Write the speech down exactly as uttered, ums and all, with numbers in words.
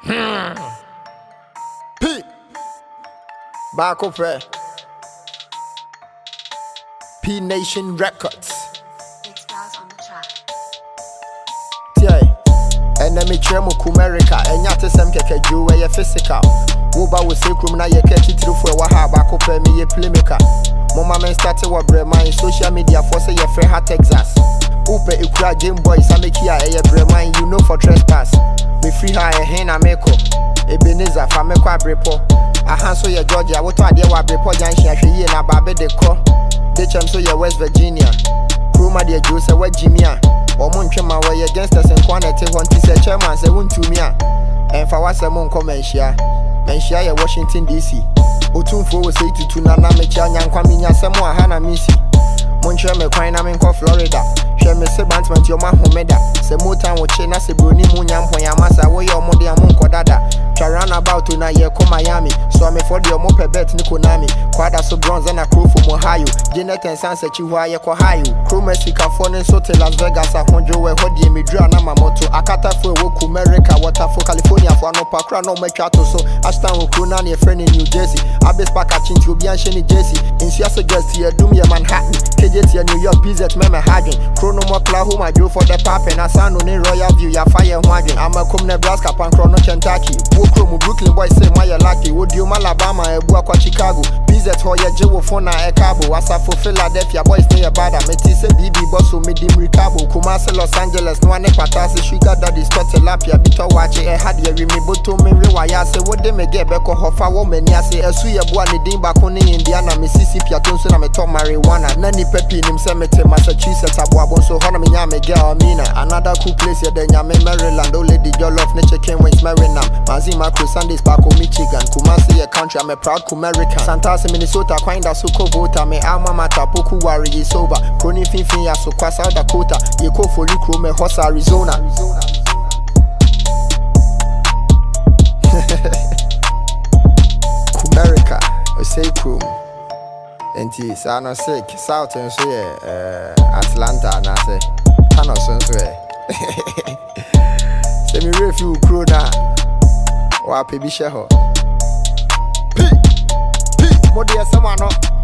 P. Back up there. P Nation Records. Big stars on the track. Tiye. Enemy tremo Kumerica. Enyate sem keke juwe ye physical. Woba we say krum na ye kechi trifwe wa ha back up me ye playmaker. Mama men started wa brema in social media for say ye free ha Texas. Upe ikura Game Boy Samekia eye brema you know for trespass. Me free ha e hen na meko. Ebenezer fa meko abrepo. Ahanso ye Georgia woto ade wa abrepo janhia hwe ye na babe de ko. Dechem so ye West Virginia. Kroma de Jose wa Jimia. Omo ntwema wa ye gangsters nkwa na te ho nti se chairman se wuntumi a. Emfa wasem nko menhia. Menhia ye Washington D C. Otumfo wo sei tutu na na mecha nyankwa menya sem a ha na misi. Monchwe me kwan na me nko Florida. Hwe me se bantment yo ma homeda. Se motan wo che na se broni mu nyampon ya masa wo ye omo de amu nko dada. Try run about na ye ko Miami. So me for the omo pe bet ni Konami. Kwada so bronze na crew from Ohio. Janet and Sansa chi hwa ye ko hayo. Crew Mexico for ne so te Las Vegas a honjo we ho de me dra na mamoto. Akata fo wo ku America water for California for no pakra no me twa to so. Ashton wo crew na ne friend in New Jersey. Abes pack a chinti obi an sheni Jersey. In sia suggest ye dum ye Manhattan. K J T New York B Z me me hadwen. Crew no more Oklahoma Joe for the pap and asano ne Royal View ya fire ho adwen. Ama kom Nebraska pan no Kentucky. From Brooklyn boys say my lucky. Would you Alabama ebu akwa Chicago? B Z ho ye jewo phone na e cabo. Asafo Philadelphia boys near bada. Meti say B B boss so me dim recabo. Kumasi Los Angeles no one patasi. Sugar daddy start tilapia bito wache e had ye rimi boto me rewaya say what they me get beko hofa wo meni ase esu ye bua ne din bako ne Indiana Mississippi atonso na me top marijuana. Nani pepi nim say me te Massachusetts abuabon so hono me nya me girl Mina. Another cool place ye de nya me Maryland. O lady jollof ne chicken wings Maryland. Mazima Sundays back home Michigan. Kumasi a country, I'm a proud Kumerican. Santasa, Minnesota, Quinda, Suko Vota, me alma mater, Poku Wari is over. Crony Finfin, Yaso, South Dakota, Yeko for Lucro, me Hossa, Arizona. Kumerica, I say crew. And tis, I know sick, South and so yeah, Atlanta, and I say, Thanos and so yeah. Send me refuge crew now. Wa pe bi she ho. P P mo de sama no.